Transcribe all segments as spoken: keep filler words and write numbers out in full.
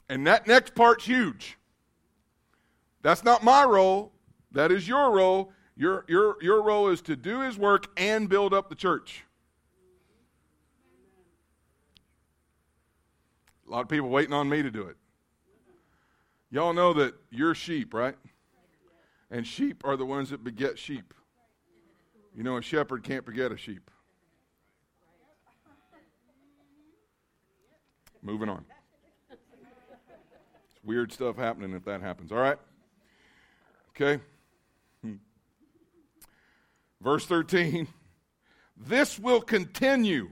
And that next part's huge. That's not my role. That is your role. Your, your, your role is to do his work and build up the church. A lot of people waiting on me to do it. Y'all know that you're sheep, right? And sheep are the ones that beget sheep. You know, a shepherd can't beget a sheep. Moving on. It's weird stuff happening if that happens. All right? Okay. Hmm. Verse thirteen. This will continue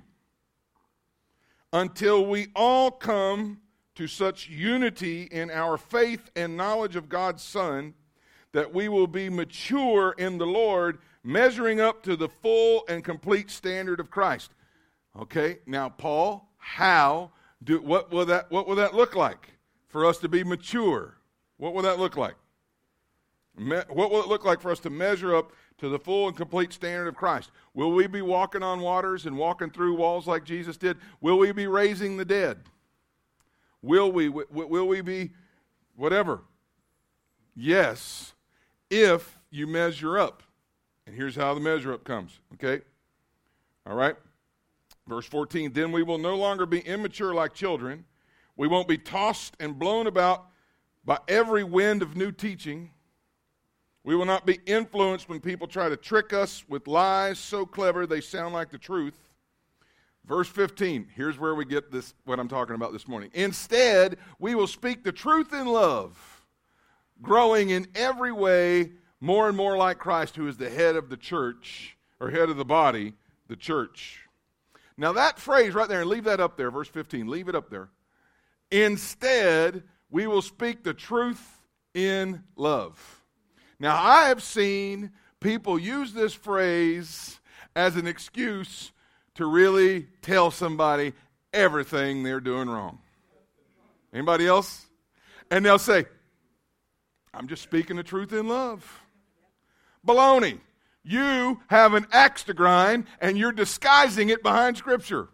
until we all come to such unity in our faith and knowledge of God's Son that we will be mature in the Lord, measuring up to the full and complete standard of Christ. Okay, now Paul, how do what will that what will that look like for us to be mature? What will that look like? Me, what will it look like for us to measure up to the full and complete standard of Christ? Will we be walking on waters and walking through walls like Jesus did? Will we be raising the dead? Will we w- will we be whatever? Yes, if you measure up. And here's how the measure up comes, okay? All right? Verse fourteen, then we will no longer be immature like children. We won't be tossed and blown about by every wind of new teaching. We will not be influenced when people try to trick us with lies so clever they sound like the truth. Verse fifteen, here's where we get this, what I'm talking about this morning. Instead, we will speak the truth in love, growing in every way more and more like Christ, who is the head of the church, or head of the body, the church. Now that phrase right there, and leave that up there, verse fifteen, leave it up there. Instead, we will speak the truth in love. Now I have seen people use this phrase as an excuse to really tell somebody everything they're doing wrong. Anybody else? And they'll say, I'm just speaking the truth in love. Baloney. You have an axe to grind, and you're disguising it behind Scripture.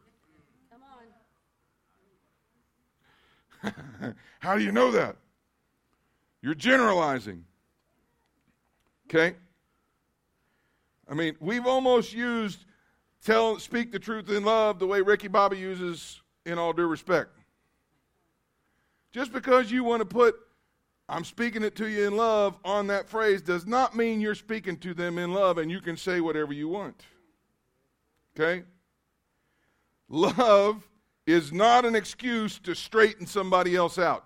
Come on. How do you know that? You're generalizing. Okay? I mean, we've almost used tell, speak the truth in love the way Ricky Bobby uses in all due respect. Just because you want to put I'm speaking it to you in love on that phrase does not mean you're speaking to them in love and you can say whatever you want. Okay? Love is not an excuse to straighten somebody else out.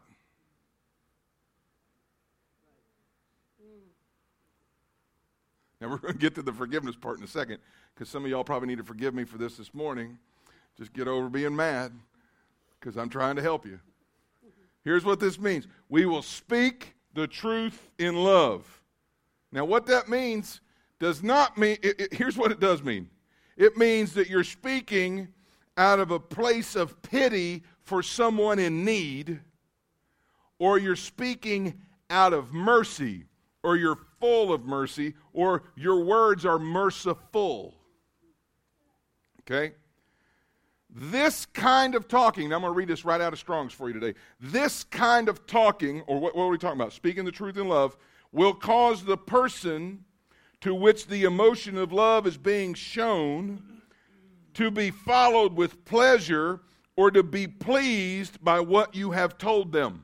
Now we're going to get to the forgiveness part in a second, because some of y'all probably need to forgive me for this this morning. Just get over being mad, because I'm trying to help you. Here's what this means. We will speak the truth in love. Now what that means does not mean, it, it, here's what it does mean. It means that you're speaking out of a place of pity for someone in need, or you're speaking out of mercy, or you're full of mercy, or your words are merciful. Okay? This kind of talking, now I'm going to read this right out of Strong's for you today. This kind of talking, or what, what are we talking about? Speaking the truth in love, will cause the person to which the emotion of love is being shown to be followed with pleasure or to be pleased by what you have told them.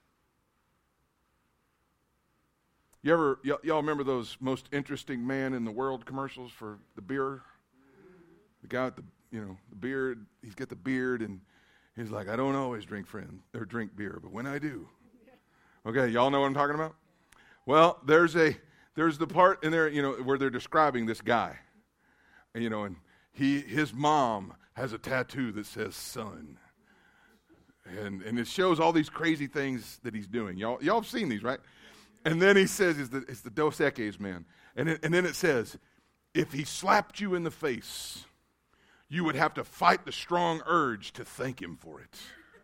You ever, y- y'all remember those most interesting man in the world commercials for the beer? The guy with the, you know, the beard, he's got the beard and he's like, I don't always drink friend or drink beer, but when I do. Okay, y'all know what I'm talking about? Well, there's a, there's the part in there, you know, where they're describing this guy. And, you know, and he, his mom has a tattoo that says son. And and it shows all these crazy things that he's doing. Y'all, y'all have seen these, right? And then he says, it's the, it's the Dos Equis man. And, it, and then it says, if he slapped you in the face, you would have to fight the strong urge to thank him for it.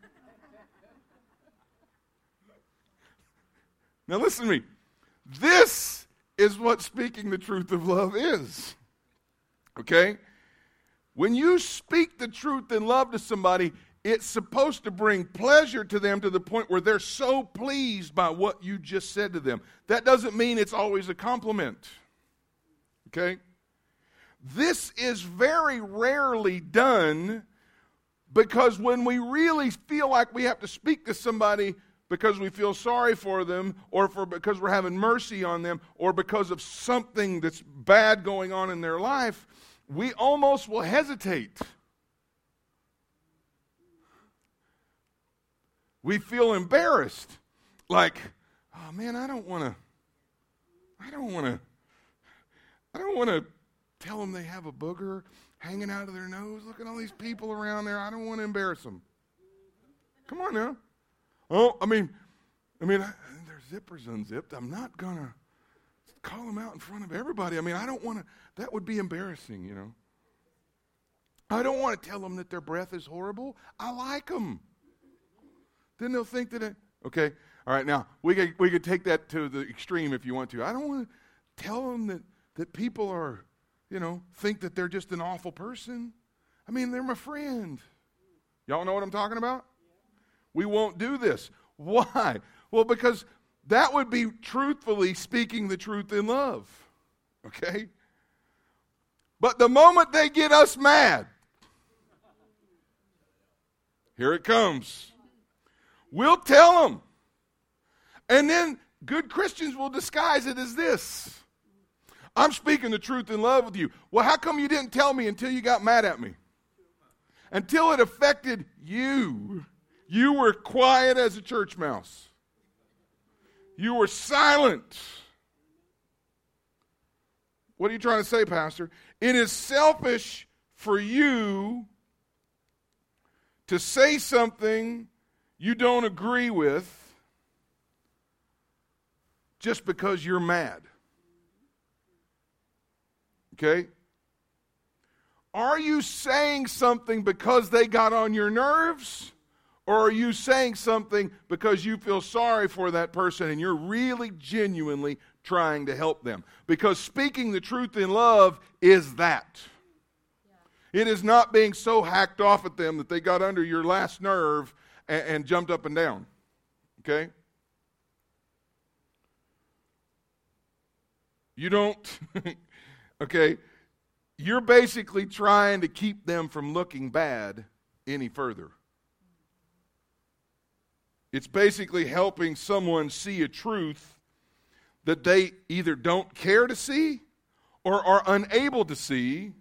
Now listen to me. This is what speaking the truth of love is. Okay? When you speak the truth in love to somebody, it's supposed to bring pleasure to them to the point where they're so pleased by what you just said to them. That doesn't mean it's always a compliment. Okay? This is very rarely done because when we really feel like we have to speak to somebody because we feel sorry for them, or for because we're having mercy on them, or because of something that's bad going on in their life, we almost will hesitate. We feel embarrassed. Like, oh man, I don't want to, I don't want to, I don't want to tell them they have a booger hanging out of their nose. Look at all these people around there. I don't want to embarrass them. Come on now. Oh, I mean, I mean, their zipper's unzipped. I'm not going to call them out in front of everybody. I mean, I don't want to, that would be embarrassing, you know. I don't want to tell them that their breath is horrible. I like them. Then they'll think that it, okay, all right, now, we could, we could take that to the extreme if you want to. I don't want to tell them that, that people are, you know, think that they're just an awful person. I mean, they're my friend. Y'all know what I'm talking about? We won't do this. Why? Well, because that would be truthfully speaking the truth in love. Okay? But the moment they get us mad, here it comes. We'll tell them. And then good Christians will disguise it as this. I'm speaking the truth in love with you. Well, how come you didn't tell me until you got mad at me? Until it affected you. You were quiet as a church mouse. You were silent. What are you trying to say, Pastor? It is selfish for you to say something you don't agree with just because you're mad. Okay? Are you saying something because they got on your nerves? Or are you saying something because you feel sorry for that person and you're really genuinely trying to help them? Because speaking the truth in love is that. Yeah. It is not being so hacked off at them that they got under your last nerve and, and jumped up and down. Okay? You don't, okay? You're basically trying to keep them from looking bad any further. It's basically helping someone see a truth that they either don't care to see or are unable to see,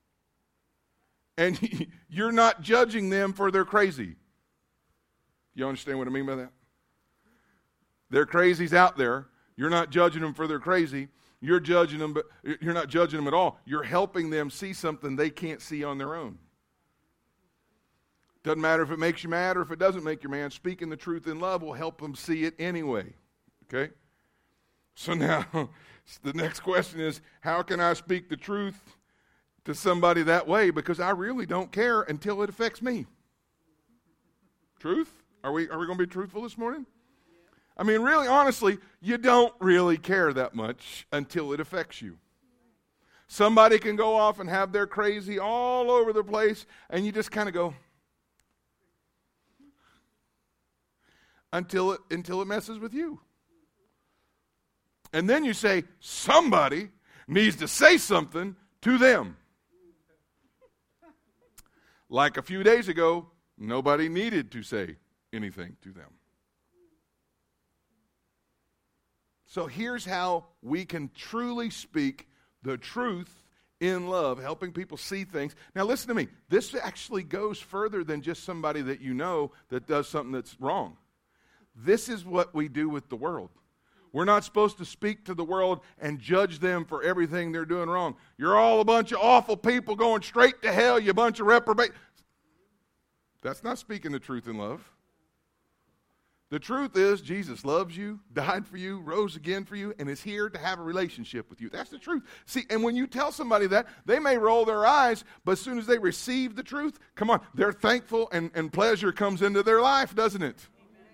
and you're not judging them for their crazy. You understand what I mean by that? They're crazies out there. You're not judging them for their crazy. You're judging them, but you're not judging them at all. You're helping them see something they can't see on their own. Doesn't matter if it makes you mad or if it doesn't make you mad. Speaking the truth in love will help them see it anyway. Okay? So now, the next question is, how can I speak the truth to somebody that way? Because I really don't care until it affects me. Truth? Are we, are we going to be truthful this morning? I mean, really, honestly, you don't really care that much until it affects you. Somebody can go off and have their crazy all over the place, and you just kind of go, until it, until it messes with you. And then you say, somebody needs to say something to them. Like a few days ago, nobody needed to say anything to them. So here's how we can truly speak the truth in love, helping people see things. Now listen to me. This actually goes further than just somebody that you know that does something that's wrong. This is what we do with the world. We're not supposed to speak to the world and judge them for everything they're doing wrong. You're all a bunch of awful people going straight to hell, you bunch of reprobates. That's not speaking the truth in love. The truth is Jesus loves you, died for you, rose again for you, and is here to have a relationship with you. That's the truth. See, and when you tell somebody that, they may roll their eyes, but as soon as they receive the truth, come on, they're thankful and, and pleasure comes into their life, doesn't it?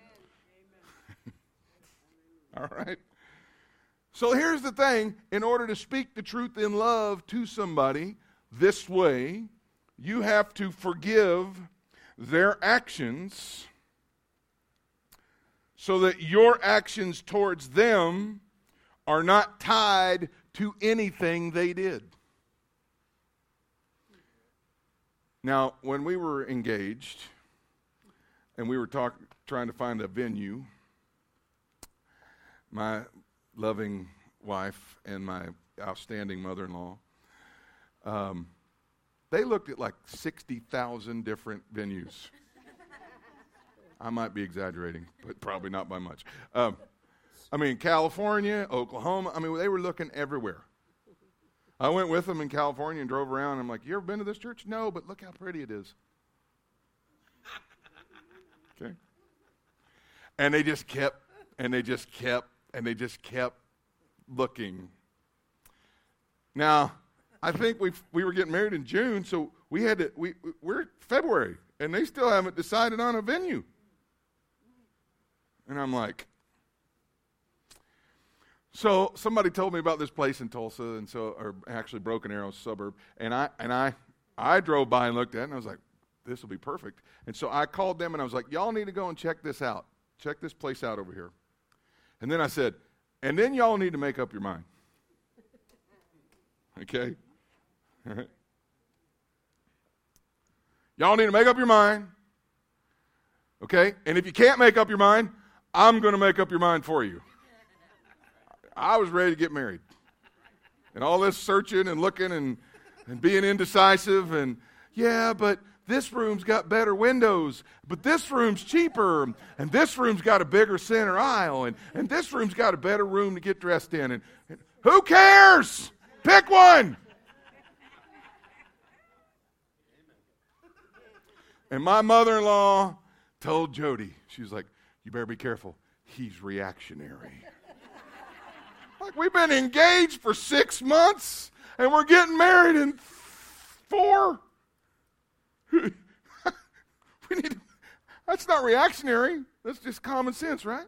All right. So here's the thing. In order to speak the truth in love to somebody this way, you have to forgive their actions so that your actions towards them are not tied to anything they did. Now, when we were engaged and we were talk, trying to find a venue, my loving wife and my outstanding mother-in-law, um, they looked at like sixty thousand different venues. I might be exaggerating, but probably not by much. Um, I mean, California, Oklahoma, I mean, they were looking everywhere. I went with them in California and drove around. And I'm like, you ever been to this church? No, but look how pretty it is. Okay. And they just kept, and they just kept, and they just kept looking. Now, I think we we were getting married in June, so we had to, we, we're February, and they still haven't decided on a venue. And I'm like, so somebody told me about this place in Tulsa, and so, or actually Broken Arrow suburb, and I and I I drove by and looked at it, and I was like, this will be perfect. And so I called them, and I was like, y'all need to go and check this out. Check this place out over here. And then I said, and then y'all need to make up your mind. Okay? All right. Y'all need to make up your mind. Okay? And if you can't make up your mind, I'm going to make up your mind for you. I was ready to get married. And all this searching and looking and, and being indecisive and, yeah, but this room's got better windows, but this room's cheaper, and this room's got a bigger center aisle, and, and this room's got a better room to get dressed in. And, and who cares? Pick one. And my mother-in-law told Jody, she was like, you better be careful. He's reactionary. Like, we've been engaged for six months, and we're getting married in four. we need. To, that's not reactionary. That's just common sense, right?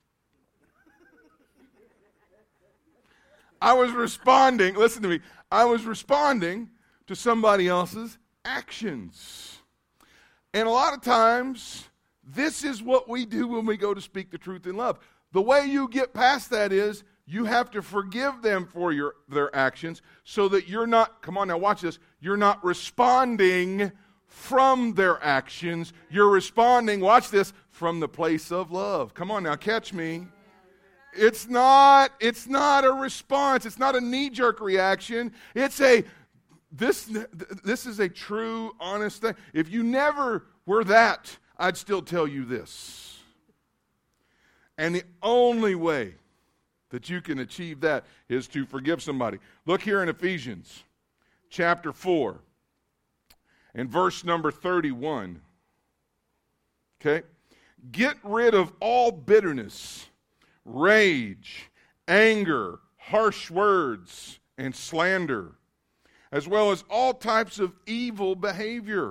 I was responding, listen to me, I was responding to somebody else's actions. And a lot of times, this is what we do when we go to speak the truth in love. The way you get past that is, you have to forgive them for your their actions so that you're not, come on now, watch this, you're not responding from their actions. You're responding, watch this, from the place of love. Come on now, catch me. It's not, it's not a response. It's not a knee-jerk reaction. It's a, this, this is a true, honest thing. If you never were that, I'd still tell you this. And the only way that you can achieve that is to forgive somebody. Look here in Ephesians chapter four and verse number thirty-one. Okay? Get rid of all bitterness, rage, anger, harsh words, and slander, as well as all types of evil behavior.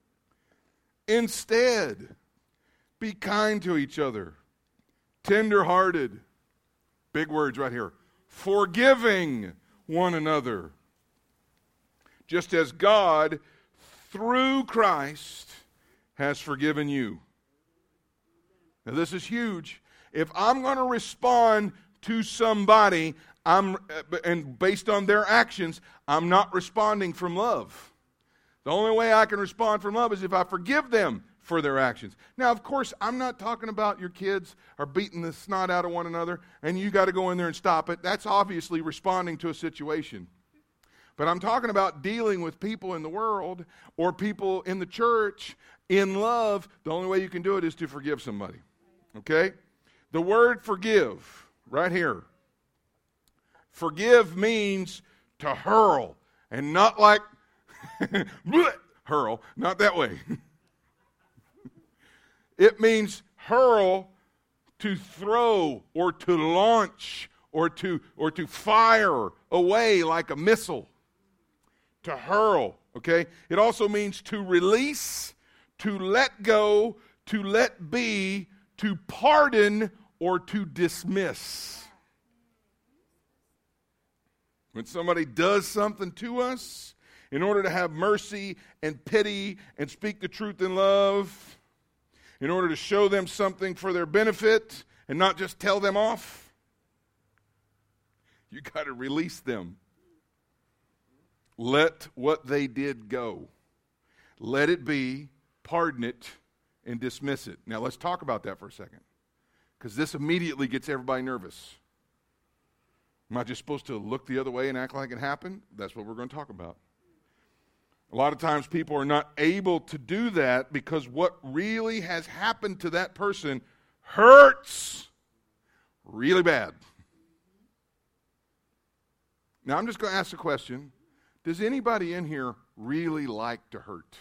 Instead, be kind to each other, tender-hearted, big words right here, forgiving one another, just as God, through Christ, has forgiven you. Now this is huge. If I'm going to respond to somebody, I'm and based on their actions, I'm not responding from love. The only way I can respond from love is if I forgive them for their actions. Now, of course, I'm not talking about your kids are beating the snot out of one another and you got to go in there and stop it. That's obviously responding to a situation. But I'm talking about dealing with people in the world or people in the church in love. The only way you can do it is to forgive somebody. Okay? The word forgive, right here. Forgive means to hurl, and not like hurl, not that way. It means hurl, to throw or to launch or to or to fire away like a missile. To hurl, okay? It also means to release, to let go, to let be, to pardon, or to dismiss. When somebody does something to us, in order to have mercy and pity and speak the truth in love, in order to show them something for their benefit and not just tell them off, you got to release them. Let what they did go. Let it be, pardon it, and dismiss it. Now let's talk about that for a second, because this immediately gets everybody nervous. Am I just supposed to look the other way and act like it happened? That's what we're going to talk about. A lot of times people are not able to do that because what really has happened to that person hurts really bad. Now I'm just going to ask a question. Does anybody in here really like to hurt?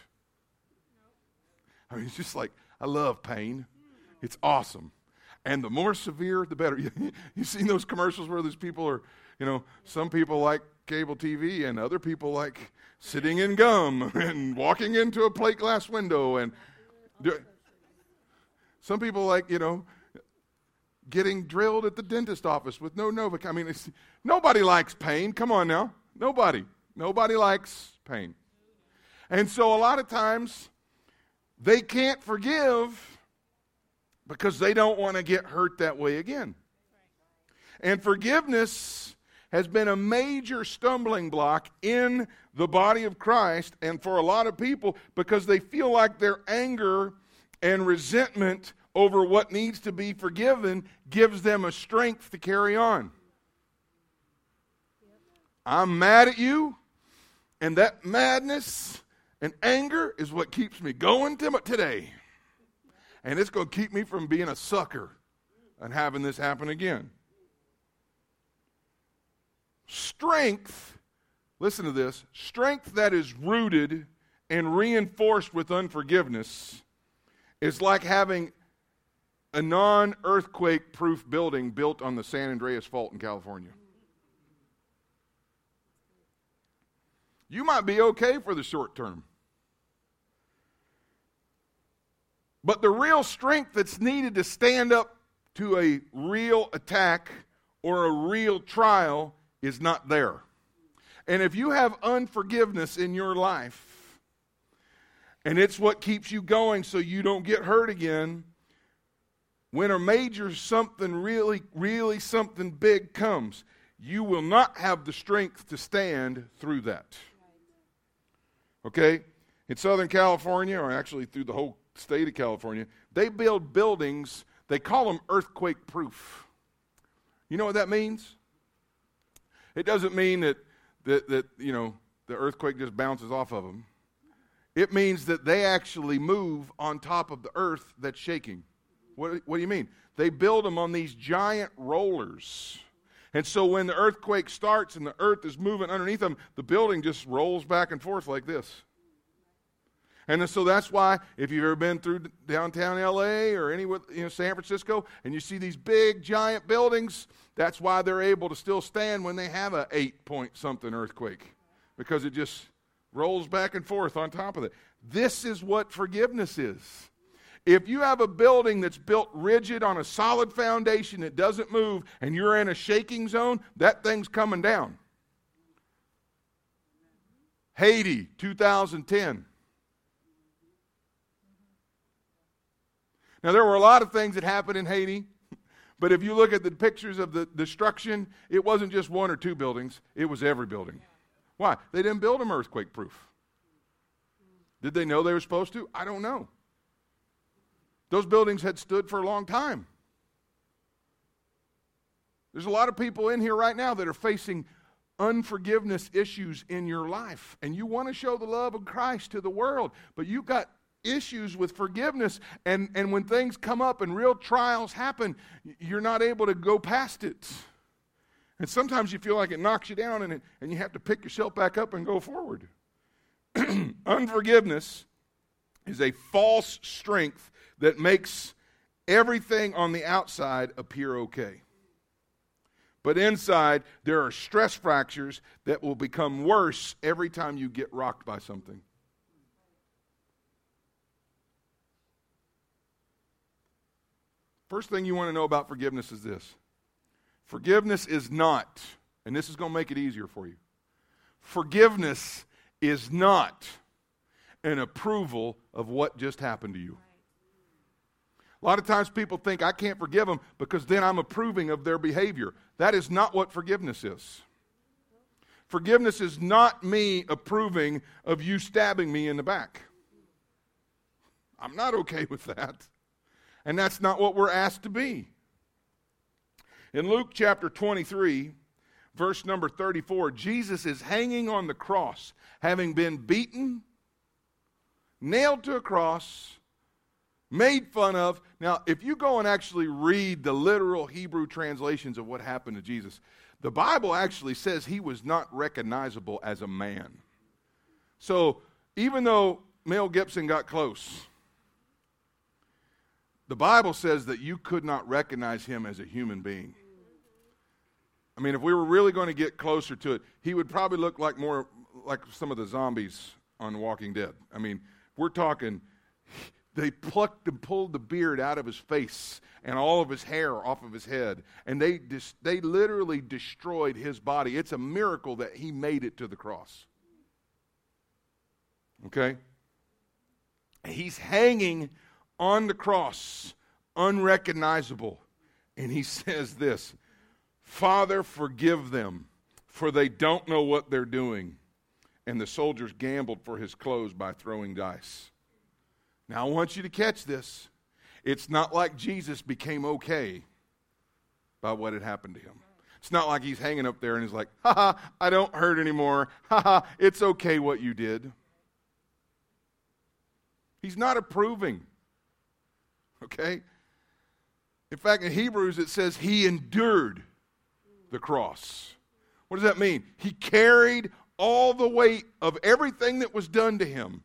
I mean, it's just like, I love pain. It's awesome. And the more severe, the better. You've seen those commercials where these people are, you know, some people like cable T V and other people like sitting in gum and walking into a plate glass window. And do, some people like, you know, getting drilled at the dentist office with no Novocaine. I mean, it's, nobody likes pain. Come on now. Nobody. Nobody likes pain. And so a lot of times they can't forgive because they don't want to get hurt that way again. And forgiveness has been a major stumbling block in the body of Christ and for a lot of people because they feel like their anger and resentment over what needs to be forgiven gives them a strength to carry on. I'm mad at you, and that madness and anger is what keeps me going today. And it's going to keep me from being a sucker and having this happen again. Strength, listen to this, strength that is rooted and reinforced with unforgiveness is like having a non-earthquake proof building built on the San Andreas Fault in California. You might be okay for the short term. But the real strength that's needed to stand up to a real attack or a real trial is not there. And if you have unforgiveness in your life, and it's what keeps you going so you don't get hurt again, when a major something really, really something big comes, you will not have the strength to stand through that. Okay? In Southern California, or actually through the whole state of California, they build buildings, they call them earthquake proof. You know what that means? It doesn't mean that, that, that you know, the earthquake just bounces off of them. It means that they actually move on top of the earth that's shaking. What, what do you mean? They build them on these giant rollers. And so when the earthquake starts and the earth is moving underneath them, the building just rolls back and forth like this. And so that's why, if you've ever been through downtown L A or anywhere, you know, San Francisco, and you see these big, giant buildings, that's why they're able to still stand when they have a eight-point-something earthquake, because it just rolls back and forth on top of it. This is what forgiveness is. If you have a building that's built rigid on a solid foundation that doesn't move, and you're in a shaking zone, that thing's coming down. Haiti, two thousand ten. Now, there were a lot of things that happened in Haiti, but if you look at the pictures of the destruction, it wasn't just one or two buildings, it was every building. Why? They didn't build them earthquake-proof. Did they know they were supposed to? I don't know. Those buildings had stood for a long time. There's a lot of people in here right now that are facing unforgiveness issues in your life, and you want to show the love of Christ to the world, but you've got issues with forgiveness, and, and when things come up and real trials happen, you're not able to go past it. And sometimes you feel like it knocks you down, and, it, and you have to pick yourself back up and go forward. Unforgiveness is a false strength that makes everything on the outside appear okay. But inside, there are stress fractures that will become worse every time you get rocked by something. First thing you want to know about forgiveness is this. Forgiveness is not, and this is going to make it easier for you, forgiveness is not an approval of what just happened to you. A lot of times people think I can't forgive them because then I'm approving of their behavior. That is not what forgiveness is. Forgiveness is not me approving of you stabbing me in the back. I'm not okay with that. And that's not what we're asked to be. In Luke chapter twenty-three, verse number thirty-four, Jesus is hanging on the cross, having been beaten, nailed to a cross, made fun of. Now, if you go and actually read the literal Hebrew translations of what happened to Jesus, the Bible actually says he was not recognizable as a man. So, even though Mel Gibson got close, the Bible says that you could not recognize him as a human being. I mean, if we were really going to get closer to it, he would probably look like more like some of the zombies on Walking Dead. I mean, we're talking, they plucked and pulled the beard out of his face and all of his hair off of his head. And they dis- they literally destroyed his body. It's a miracle that he made it to the cross. Okay? He's hanging on the cross, unrecognizable. And he says this, Father, forgive them, for they don't know what they're doing. And the soldiers gambled for his clothes by throwing dice. Now, I want you to catch this. It's not like Jesus became okay by what had happened to him. It's not like he's hanging up there and he's like, ha ha, I don't hurt anymore. Ha ha, it's okay what you did. He's not approving. Okay? In fact, in Hebrews it says he endured the cross. What does that mean? He carried all the weight of everything that was done to him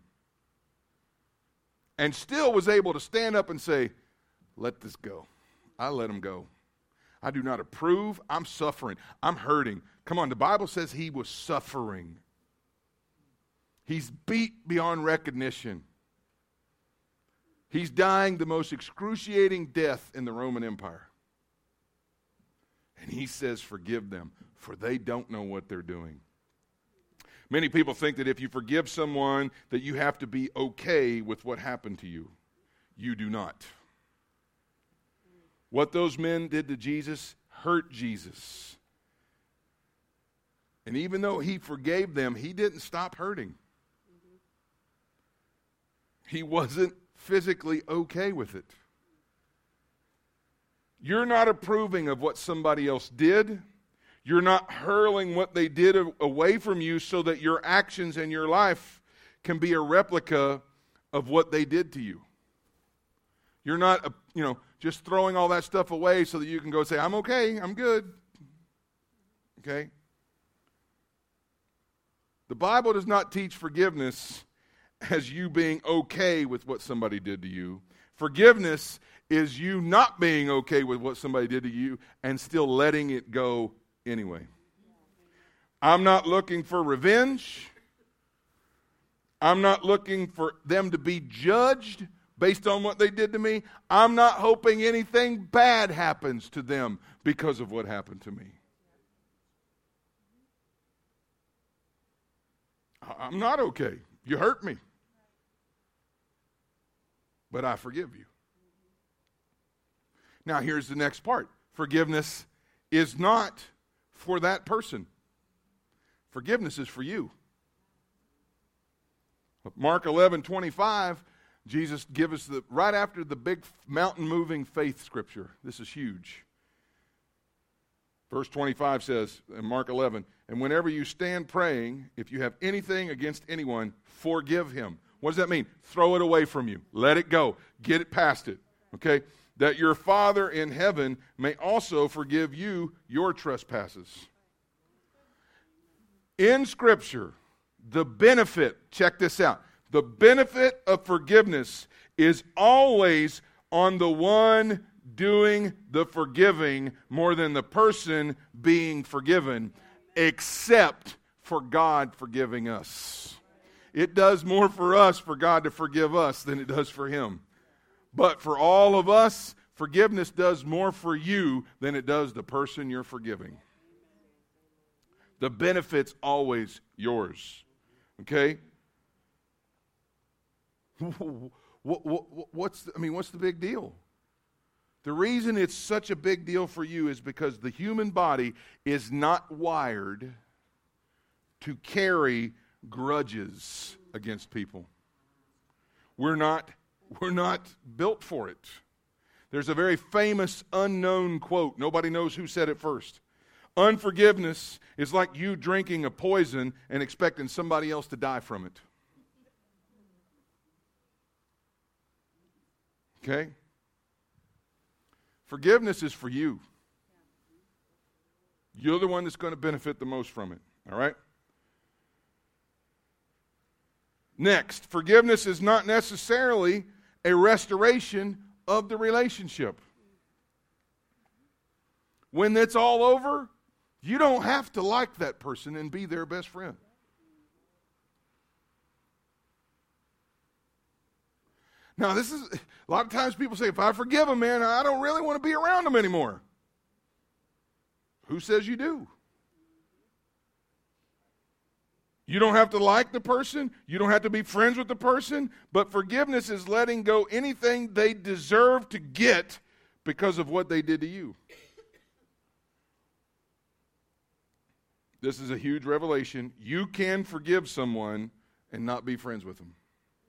and still was able to stand up and say, let this go. I let him go. I do not approve. I'm suffering. I'm hurting. Come on, the Bible says he was suffering. He's beat beyond recognition. He's dying the most excruciating death in the Roman Empire. And he says, forgive them, for they don't know what they're doing. Many people think that if you forgive someone, that you have to be okay with what happened to you. You do not. What those men did to Jesus hurt Jesus. And even though he forgave them, he didn't stop hurting. He wasn't physically okay with it. You're not approving of what somebody else did. You're not hurling what they did away from you so that your actions and your life can be a replica of what they did to you. You're not, you know, just throwing all that stuff away so that you can go say, I'm okay, I'm good. Okay? The Bible does not teach forgiveness as you being okay with what somebody did to you. Forgiveness is you not being okay with what somebody did to you and still letting it go anyway. I'm not looking for revenge. I'm not looking for them to be judged based on what they did to me. I'm not hoping anything bad happens to them because of what happened to me. I'm not okay. You hurt me. But I forgive you. Now, here's the next part. Forgiveness is not for that person. Forgiveness is for you. Mark eleven twenty-five, Jesus gives us the, right after the big mountain-moving faith scripture. This is huge. Verse twenty-five says in Mark eleven, and whenever you stand praying, if you have anything against anyone, forgive him. What does that mean? Throw it away from you. Let it go. Get it past it. Okay? That your Father in heaven may also forgive you your trespasses. In Scripture, the benefit, check this out, the benefit of forgiveness is always on the one doing the forgiving more than the person being forgiven, except for God forgiving us. It does more for us for God to forgive us than it does for Him. But for all of us, forgiveness does more for you than it does the person you're forgiving. The benefit's always yours. Okay? What, what, what's the, I mean, what's the big deal? The reason it's such a big deal for you is because the human body is not wired to carry grudges against people. We're not, we're not built for it. There's a very famous unknown quote. Nobody knows who said it first. Unforgiveness is like you drinking a poison and expecting somebody else to die from it. Okay? Forgiveness is for you. You're the one that's going to benefit the most from it. All right? Next, forgiveness is not necessarily a restoration of the relationship. When it's all over, you don't have to like that person and be their best friend. Now, this is, a lot of times people say, if I forgive them, man, I don't really want to be around them anymore. Who says you do? You don't have to like the person. You don't have to be friends with the person. But forgiveness is letting go anything they deserve to get because of what they did to you. This is a huge revelation. You can forgive someone and not be friends with them.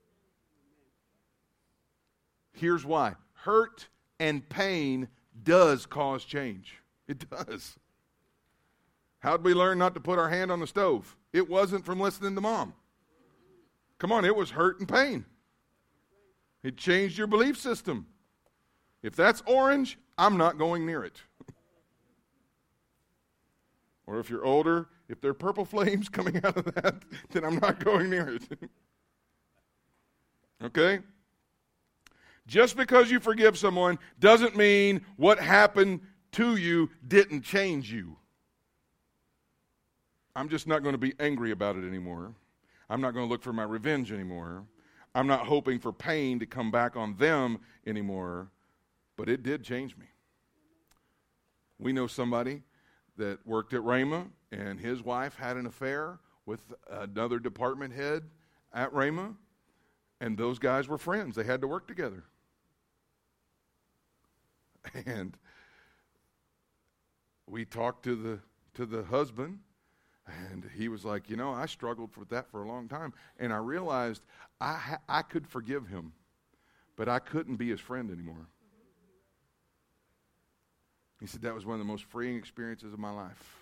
Here's why. Hurt and pain does cause change. It does. How did we learn not to put our hand on the stove? It wasn't from listening to mom. Come on, it was hurt and pain. It changed your belief system. If that's orange, I'm not going near it. Or if you're older, if there are purple flames coming out of that, then I'm not going near it. Okay? Just because you forgive someone doesn't mean what happened to you didn't change you. I'm just not going to be angry about it anymore. I'm not going to look for my revenge anymore. I'm not hoping for pain to come back on them anymore. But it did change me. We know somebody that worked at Rhema, and his wife had an affair with another department head at Rhema, and those guys were friends. They had to work together. And we talked to the to the husband, and he was like, you know, I struggled with that for a long time, and I realized I ha- I could forgive him, but I couldn't be his friend anymore. He said that was one of the most freeing experiences of my life.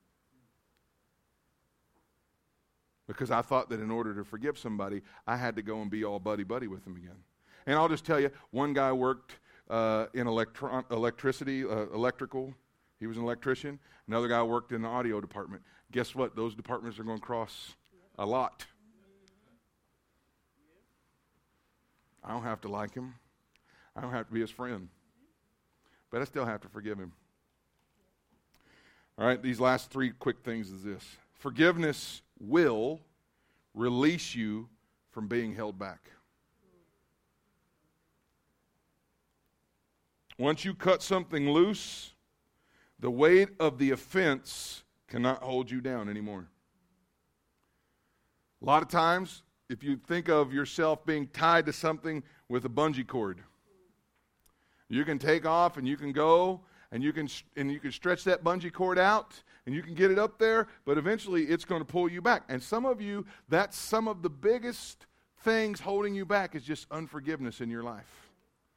Because I thought that in order to forgive somebody, I had to go and be all buddy-buddy with them again. And I'll just tell you, one guy worked uh, in electro- electricity, uh, electrical. He was an electrician. Another guy worked in the audio department. Guess what? Those departments are going to cross a lot. I don't have to like him. I don't have to be his friend. But I still have to forgive him. All right, these last three quick things is this. Forgiveness will release you from being held back. Once you cut something loose, the weight of the offense cannot hold you down anymore. A lot of times, if you think of yourself being tied to something with a bungee cord, you can take off and you can go and you can and you can stretch that bungee cord out and you can get it up there, but eventually it's going to pull you back. And some of you, that's some of the biggest things holding you back is just unforgiveness in your life.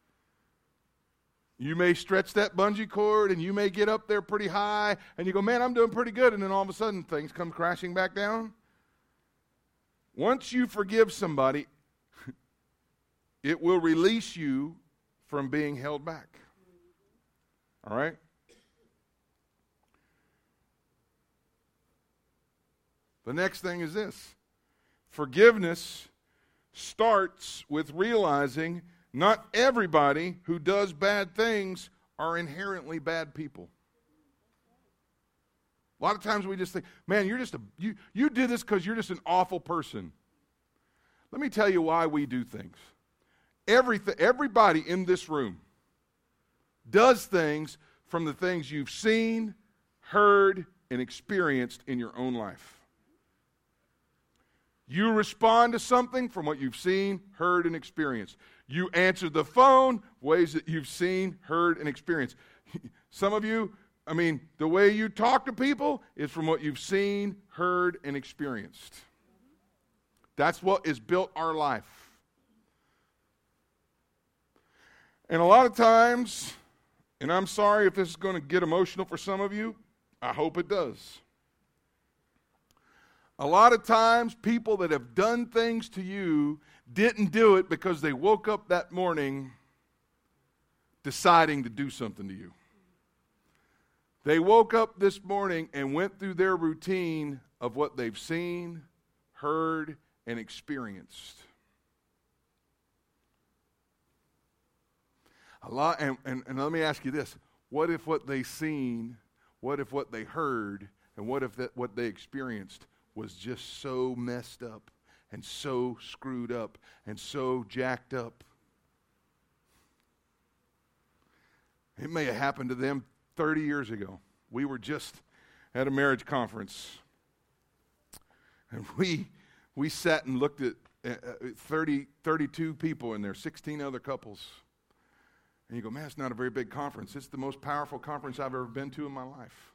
You may stretch that bungee cord and you may get up there pretty high and you go, man, I'm doing pretty good. And then all of a sudden things come crashing back down. Once you forgive somebody, it will release you from being held back. All right? The next thing is this. Forgiveness starts with realizing not everybody who does bad things are inherently bad people. A lot of times we just think, man, you're just a you you did this because you're just an awful person. Let me tell you why we do things. Everything, everybody in this room does things from the things you've seen, heard, and experienced in your own life. You respond to something from what you've seen, heard, and experienced. You answer the phone ways that you've seen, heard, and experienced. Some of you, I mean, the way you talk to people is from what you've seen, heard, and experienced. That's what has built our life. And a lot of times, and I'm sorry if this is going to get emotional for some of you, I hope it does. A lot of times, people that have done things to you didn't do it because they woke up that morning deciding to do something to you. They woke up this morning and went through their routine of what they've seen, heard, and experienced. A lot, and, and, and let me ask you this. What if what they seen, what if what they heard, and what if that, what they experienced was just so messed up and so screwed up and so jacked up? It may have happened to them thirty years ago. We were just at a marriage conference, and we we sat and looked at uh, thirty, thirty-two people in there, sixteen other couples. And you go, man, it's not a very big conference. It's the most powerful conference I've ever been to in my life.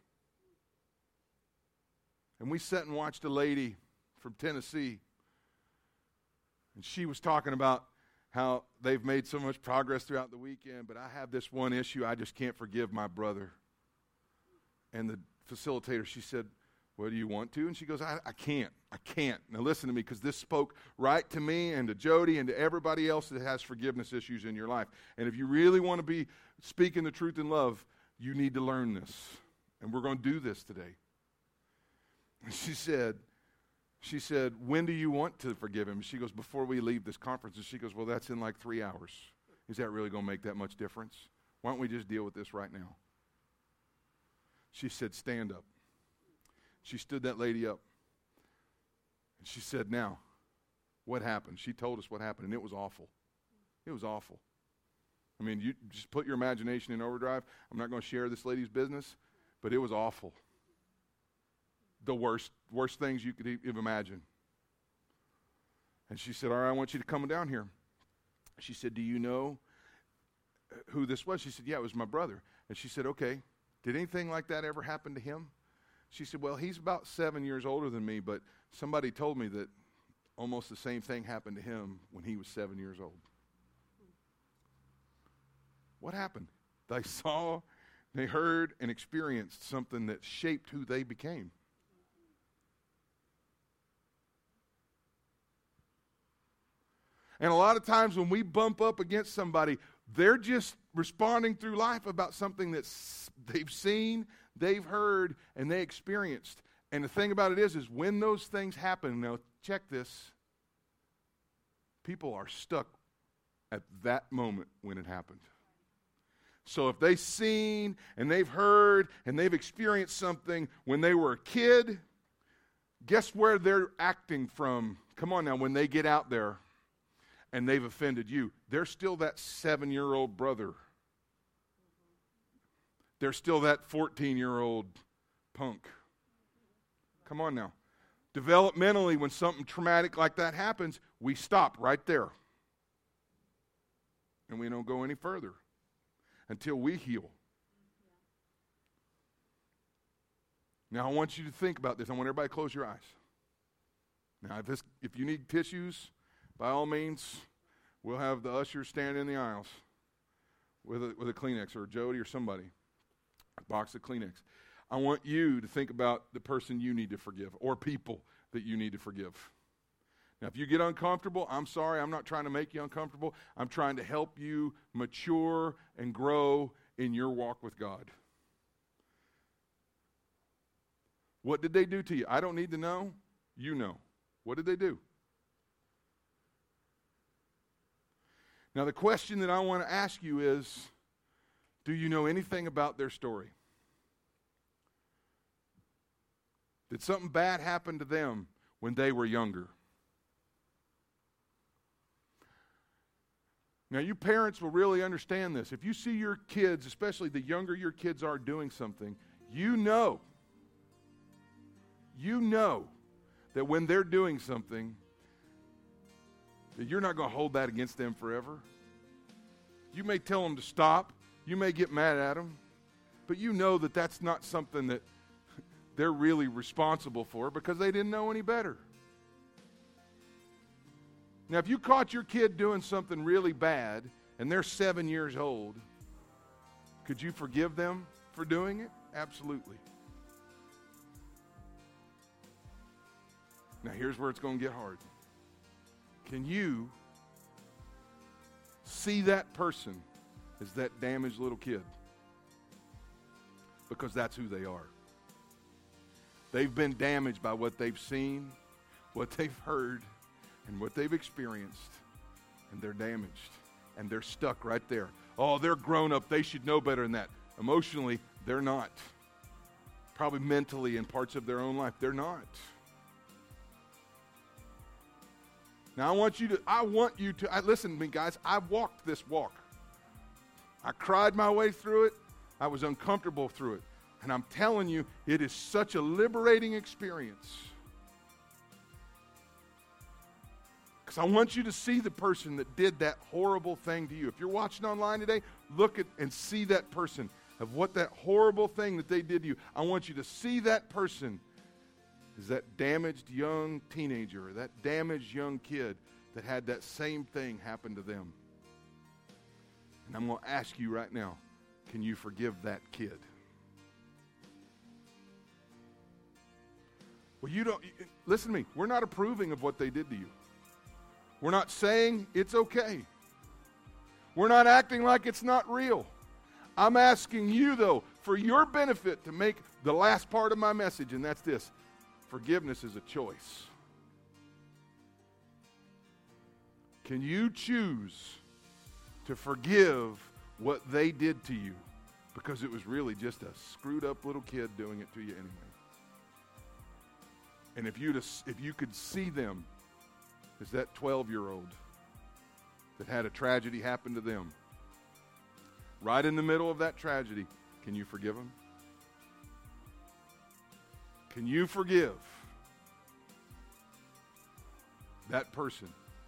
And we sat and watched a lady from Tennessee, and she was talking about how they've made so much progress throughout the weekend, but I have this one issue. I just can't forgive my brother. And the facilitator, she said, well, do you want to? And she goes, I, I can't. I can't. Now listen to me, because this spoke right to me and to Jody and to everybody else that has forgiveness issues in your life. And if you really want to be speaking the truth in love, you need to learn this. And we're going to do this today. And she said, she said, when do you want to forgive him? She goes, before we leave this conference. And she goes, well, that's in like three hours. Is that really going to make that much difference? Why don't we just deal with this right now? She said, stand up. She stood that lady up. And she said, now, what happened? She told us what happened, and it was awful. It was awful. I mean, you just put your imagination in overdrive. I'm not going to share this lady's business, but it was awful. The worst, worst things you could even imagine. And she said, all right, I want you to come down here. She said, do you know who this was? She said, yeah, it was my brother. And she said, okay, did anything like that ever happen to him? She said, well, he's about seven years older than me, but somebody told me that almost the same thing happened to him when he was seven years old. What happened? They saw, they heard, and experienced something that shaped who they became. And a lot of times when we bump up against somebody, they're just responding through life about something that they've seen, they've heard, and they experienced. And the thing about it is, is when those things happen, now check this, people are stuck at that moment when it happened. So if they've seen and they've heard and they've experienced something when they were a kid, guess where they're acting from? Come on now, when they get out there and they've offended you, they're still that seven-year-old brother. They're still that fourteen-year-old punk. Come on now. Developmentally, when something traumatic like that happens, we stop right there. And we don't go any further until we heal. Now, I want you to think about this. I want everybody to close your eyes. Now, if, this, if you need tissues, by all means, we'll have the ushers stand in the aisles with a, with a Kleenex, or Jody or somebody, a box of Kleenex. I want you to think about the person you need to forgive, or people that you need to forgive. Now, if you get uncomfortable, I'm sorry. I'm not trying to make you uncomfortable. I'm trying to help you mature and grow in your walk with God. What did they do to you? I don't need to know. You know. What did they do? Now, the question that I want to ask you is, do you know anything about their story? Did something bad happen to them when they were younger? Now, you parents will really understand this. If you see your kids, especially the younger your kids are, doing something, you know, you know that when they're doing something, You're not going to hold that against them forever. You may tell them to stop. You may get mad at them. But you know that that's not something that they're really responsible for because they didn't know any better. Now, if you caught your kid doing something really bad and they're seven years old, could you forgive them for doing it? Absolutely. Now, here's where it's going to get hard. Can you see that person as that damaged little kid? Because that's who they are. They've been damaged by what they've seen, what they've heard, and what they've experienced, and they're damaged, and they're stuck right there. Oh, they're grown up. They should know better than that. Emotionally, they're not. Probably mentally in parts of their own life, they're not. Now, I want you to, I want you to, I, listen to me, guys. I walked this walk. I cried my way through it. I was uncomfortable through it. And I'm telling you, it is such a liberating experience. Because I want you to see the person that did that horrible thing to you. If you're watching online today, look at and see that person of what that horrible thing that they did to you. I want you to see that person as that damaged young teenager or that damaged young kid that had that same thing happen to them. And I'm going to ask you right now, can you forgive that kid? Well, you don't, listen to me. We're not approving of what they did to you. We're not saying it's okay. We're not acting like it's not real. I'm asking you, though, for your benefit to make the last part of my message, and that's this. Forgiveness is a choice. Can you choose to forgive what they did to you? Because it was really just a screwed up little kid doing it to you anyway. And if you if you could see them as that twelve-year-old that had a tragedy happen to them, right in the middle of that tragedy, can you forgive them? Can you forgive that person?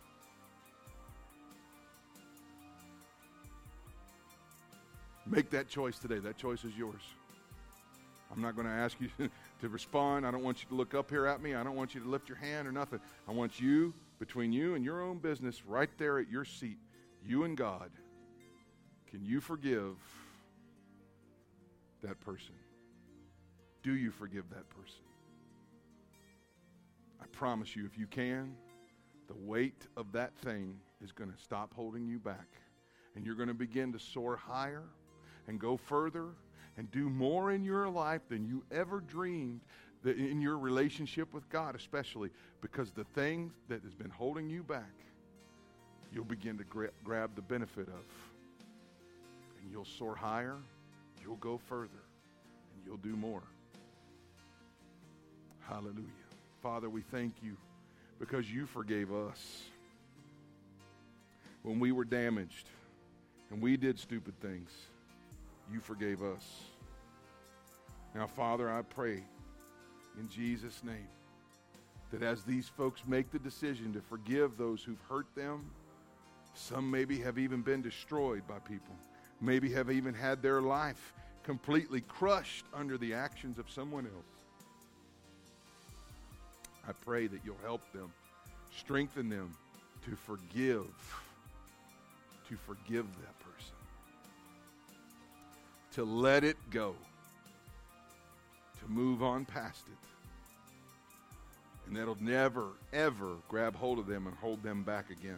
Make that choice today. That choice is yours. I'm not going to ask you to respond. I don't want you to look up here at me. I don't want you to lift your hand or nothing. I want you, between you and your own business, right there at your seat, you and God, can you forgive that person? Do you forgive that person? I promise you, if you can, the weight of that thing is going to stop holding you back. And you're going to begin to soar higher and go further and do more in your life than you ever dreamed, that in your relationship with God especially, because the thing that has been holding you back, you'll begin to gra- grab the benefit of. And you'll soar higher, you'll go further, and you'll do more. Hallelujah. Father, we thank you because you forgave us when we were damaged and we did stupid things. You forgave us. Now, Father, I pray in Jesus' name that as these folks make the decision to forgive those who've hurt them, some maybe have even been destroyed by people, maybe have even had their life completely crushed under the actions of someone else. I pray that you'll help them, strengthen them to forgive, to forgive that person, to let it go, to move on past it. And that'll never, ever grab hold of them and hold them back again.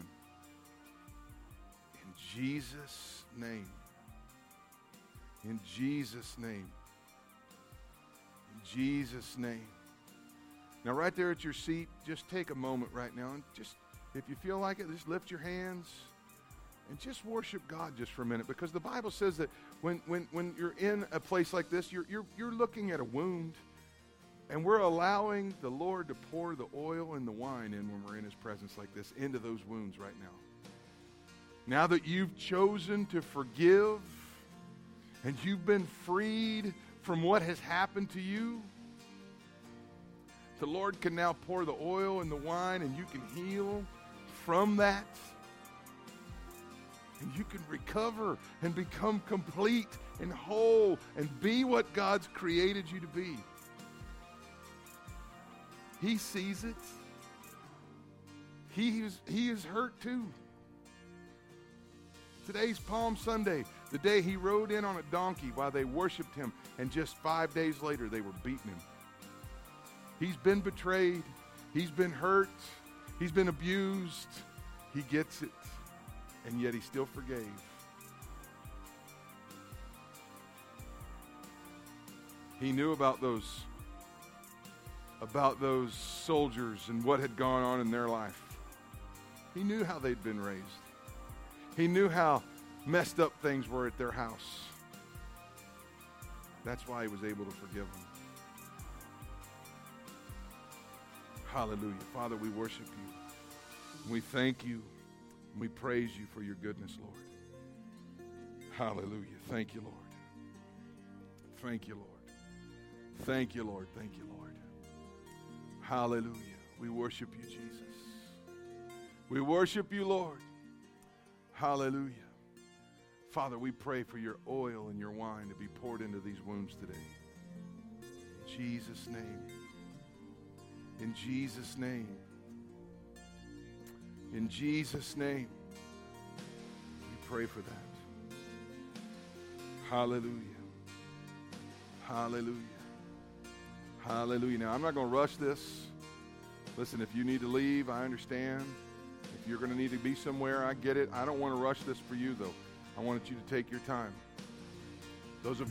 In Jesus' name. In Jesus' name. In Jesus' name. Now, right there at your seat, just take a moment right now and just, if you feel like it, just lift your hands and just worship God just for a minute, because the Bible says that when when, when you're in a place like this, you're, you're, you're looking at a wound, and we're allowing the Lord to pour the oil and the wine in when we're in his presence like this into those wounds right now. Now that you've chosen to forgive and you've been freed from what has happened to you, the Lord can now pour the oil and the wine, and you can heal from that. And you can recover and become complete and whole and be what God's created you to be. He sees it. He is, he is hurt too. Today's Palm Sunday, the day he rode in on a donkey while they worshiped him, and just five days later they were beating him. He's been betrayed. He's been hurt. He's been abused. He gets it. And yet he still forgave. He knew about those, about those soldiers and what had gone on in their life. He knew how they'd been raised. He knew how messed up things were at their house. That's why he was able to forgive them. Hallelujah. Father, we worship you. We thank you. We praise you for your goodness, Lord. Hallelujah. Thank you, Lord. Thank you, Lord. Thank you, Lord. Thank you, Lord. Hallelujah. We worship you, Jesus. We worship you, Lord. Hallelujah. Father, we pray for your oil and your wine to be poured into these wounds today. In Jesus' name. In Jesus' name. In Jesus' name. We pray for that. Hallelujah. Hallelujah. Hallelujah. Now, I'm not going to rush this. Listen, if you need to leave, I understand. If you're going to need to be somewhere, I get it. I don't want to rush this for you, though. I wanted you to take your time. Those of